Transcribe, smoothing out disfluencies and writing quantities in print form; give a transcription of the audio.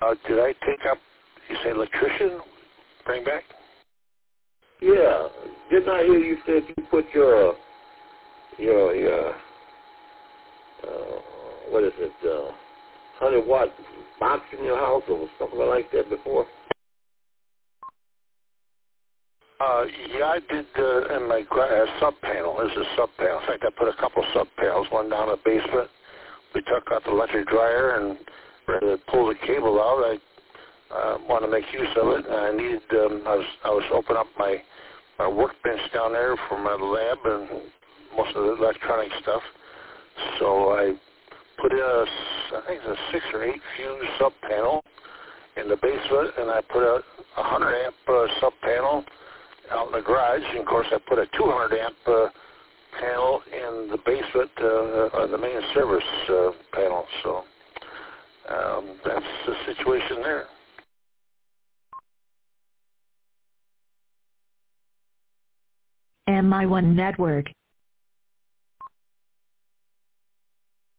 Did I take up, you say electrician, bring back? Yeah. Didn't I hear you said you put your what is it, 100-watt box in your house or something like that before? Yeah, I did in my sub panel. There's a sub panel. In fact, I put a couple sub panels, one down in the basement. We took out the electric dryer and rather than pull the cable out, I wanted to make use of it. And I needed, I was opening up my workbench down there for my lab and most of the electronic stuff. So I put in I think it's a 6 or 8 fuse sub panel in the basement, and I put a 100 amp sub panel out in the garage. And of course, I put a 200 amp panel in the basement on the main service panel. So that's the situation there. MI1 Network.